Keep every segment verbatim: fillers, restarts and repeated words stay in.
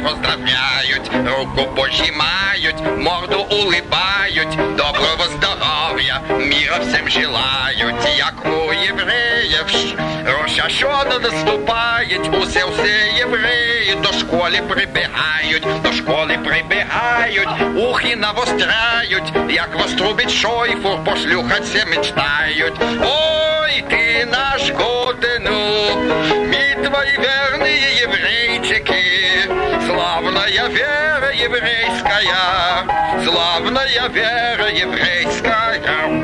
поздравляют, руку пожимают, морду улыбают, доброго здоровья, мира всем желают. Як у євреїв Рош Хашана наступає, усе усе євреї до школи прибігають, до школи прибігають, ухи навостряють, як вострубить шойфур, пошлюхаться мечтають. Ой, ты наш Готену, мы твои верные еврейчики, славная вера еврейская, славная вера еврейская.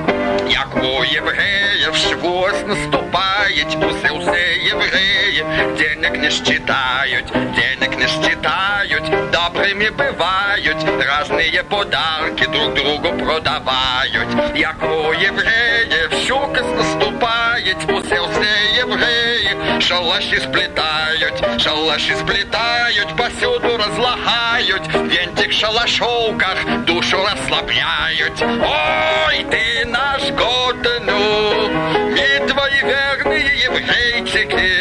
Як у євреїв Швуос наступає, усе усе євреї денег не считают, денег не считают, добрыми бывают, разные подарки друг другу продавают. Як у євреїв Шукас наступає, усе усе євреї шалаші сплетают, шалаші сплетают, посюду разлагают, вентик в шалашовках душу расслабляют. Ой, ты наш Готену, мы твои верные еврейчики,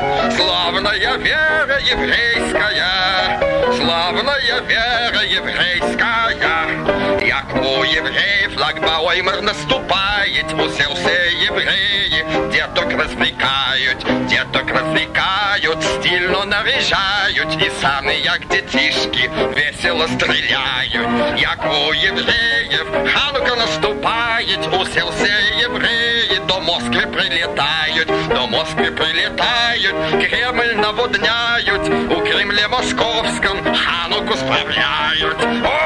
славная вера еврейская, славная вера еврейская. Як у євреїв Лагбаоймер наступает, усе усе євреї деток развлекают, деток развлекают, стильно наряжают, и сами, як детишки, весело стреляют. Як у євреїв Ханука наступает, усе усе євреї до Москвы прилетают, до Москвы прилетают, Кремль наводняют, у Кремле московском Хануку справляют.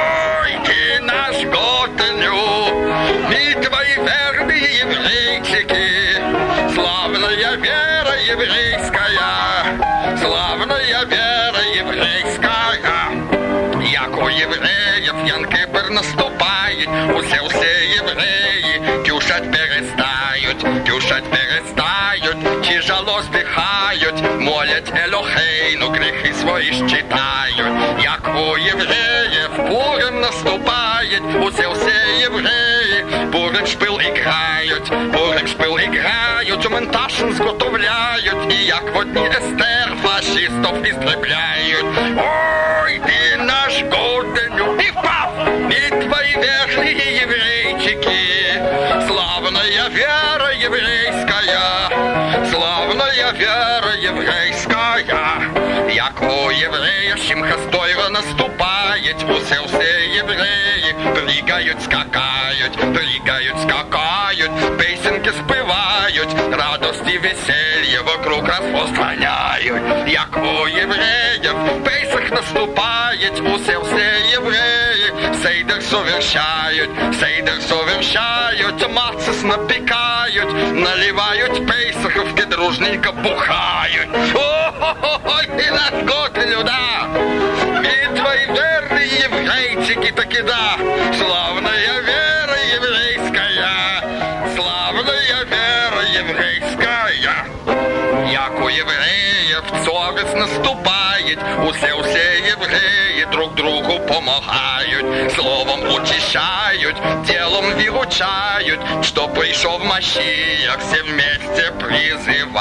Ой, ты наш Готену, мы твои верные еврейчики, славная вера еврейская, славная вера еврейская. Як у євреїв Ян-Кипр наступає, усе усе євреї кушать перестають, кушать перестають, тяжело здихають, молять Елохейну, грехи свої считають. Як у євреїв Пурим наступає, усе усе євреї Пурим шпил іграють, Пурим шпил іграють, Менташин зготовляють, і як в одній Естер фашистов істребляють. Ой, ти наш Готену, і впав, і твої верные еврейчики, славная вера еврейская, славная вера еврейская. Як у євреїв Шимхас Тойра наступає, усе усе євреї прыгають, скакають, прыгають, скакають, песенки співають, радості, веселье вокруг розпространяють. Як у євреїв Песах наступає, усе усе євреї сейдер совершають, сейдер совершають, мацис напікають, наливають пейсаховки, дружненько бухають. Ой, ты наш Готену, да, мы твои верные еврейчики, таки да, славная вера еврейская, славная вера еврейская. Як у євреїв Цорис наступає, усе усе євреї друг другу помагають, словом утешають, делом виручають, что пришел Машиах, все вместе призывают.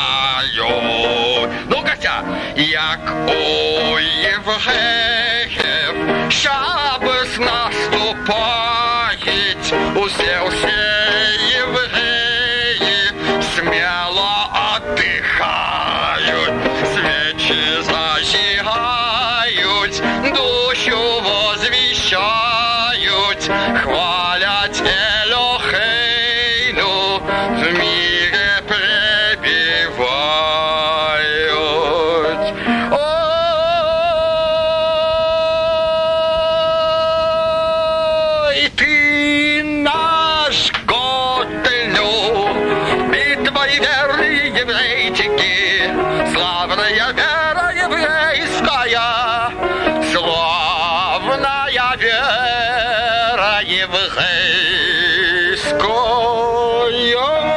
Ну, Катя, як у євреїв Шабас наступає, усе усе євреї смело отдыхают, свечи зажигают, душу возвещают, хвалят Элохейну, в мире пребывают. Ой, ты наш Готену, мы твои верные еврейчики, славная вера еврейская, славная вера еврейская.